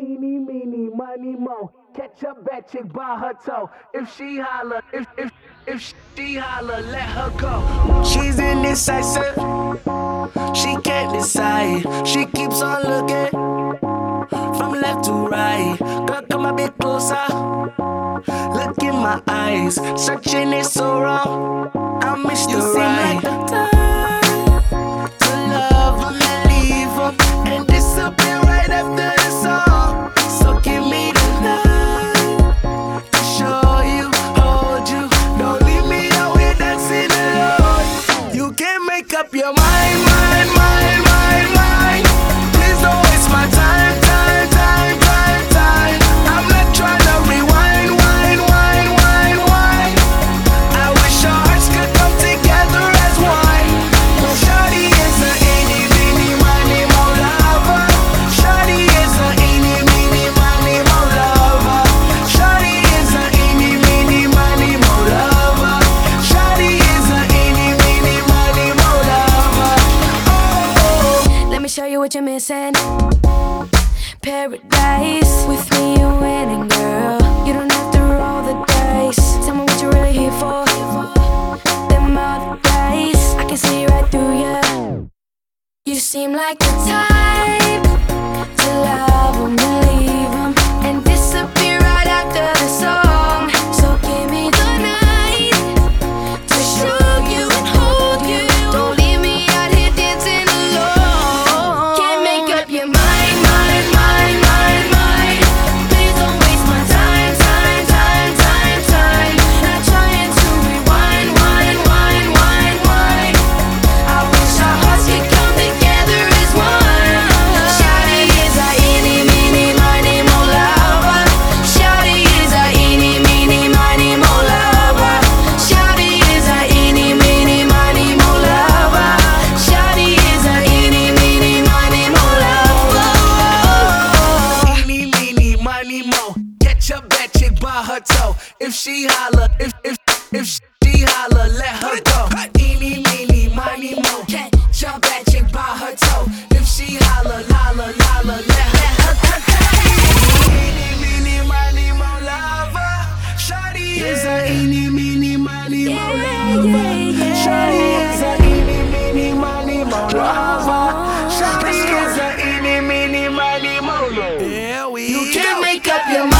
Eeny, meeny, miny, mo. Catch a bad chick by her toe. If she holler, if she holler, let her go. She's indecisive. She can't decide. She keeps on looking from left to right. Girl, come a bit closer. Look in my eyes. Searching is so wrong. I missed the right. You seem like the type to love 'em and leave 'em and disappear right after the song. So give me the night to show you, hold you. Don't leave me out here dancing alone. You can't make up your mind, mind, mind, mind, mind. Please don't waste my time, time, time, time, time. I'm not trying to rewind, wind, wind, wind, wind. I wish our hearts could come together as one. No, shawty is a eeny, meeny, miny, mo lover. Shawty is a eeny, meeny, miny, mo lover. Shawty is a eeny, meeny, miny, mo lover. Shawty is a eeny, meeny, miny, mo lover. Oh. Let me show you what you're missing. Paradise. With me you're winning, girl. You don't have to roll the dice. Tell me what you're really here for. Them other guys, I can see right through you. You seem like the type to love 'em and leave 'em and disappear right after the song. So give me the night to show you and hold you. Don't leave me out here dancing alone. Can't make up your mind, mind, mind, mind, mind. Please don't waste my time, time, time, time, time. Not trying to rewind, wind, wind, wind, wind. I wish our hearts could come together as one. Shawty is a eeny, meeny, miny, mo lover. Shawty is a eeny, meeny, miny, mo lover. Shawty is a eeny, meeny, miny, mo lover. Shawty is a eeny, meeny, miny, mo lover. Eeny, meeny, miny, mo. Catch a bad chick by her toe. If she holler, if she holler, let her go. Eeny, meeny, miny, mo. Catch a bad chick by her toe. If she holler, holler, holler, let her go. Eeny, meeny, miny, mo lover. Shawty is a eeny, meeny, miny, mo lover. Shawty is a eeny, meeny, miny, mo lover. Shawty is a eeny, meeny, miny, mo lover. You can't make up your mind.